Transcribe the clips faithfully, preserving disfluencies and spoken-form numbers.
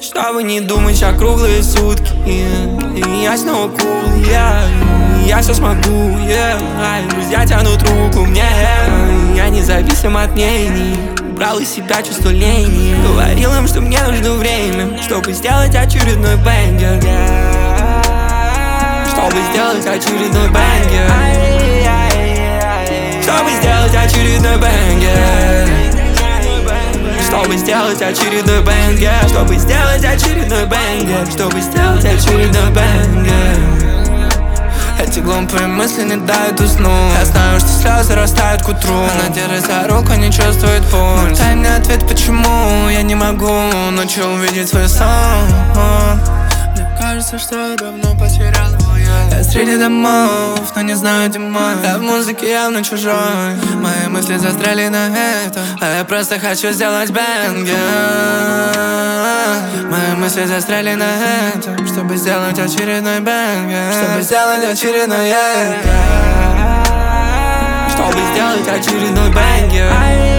Чтобы не думать о круглые сутки, yeah. И я снова cool, yeah. И я все смогу, yeah. Друзья тянут руку мне, yeah. Я независим от мнений, брал из себя чувство лени. Говорил им, что мне нужно время, чтобы сделать очередной бэнгер, yeah. Чтобы сделать очередной бэнгер, чтобы сделать очередной бэнгер, чтобы сделать очередной бэнгер, чтобы сделать очередной бэнгер, чтобы сделать очередной бэнгер. Эти глупые мысли не дают уснуть. Я знаю, что слезы растают к утру. Она держит за руку, не чувствует пульс. Но дай мне ответ, почему я не могу ночью увидеть свой сон. Мне кажется, что я давно потерял его я. Я среди домов, но не знаю, где мой. Я в музыке явно чужой. Мои мысли застряли на этом, а я просто хочу сделать бэнгер. Мои мысли застряли на этом, чтобы сделать очередной бэнгер. Чтобы сделать очередной бэнгер. Чтобы сделать очередной бэнгер.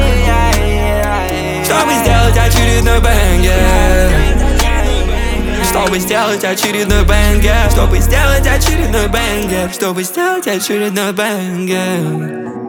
Чтобы сделать очередной бэнгер. Чтобы сделать очередной бэнгер. Чтобы сделать очередной бэнгер. Чтобы сделать очередной бэнгер.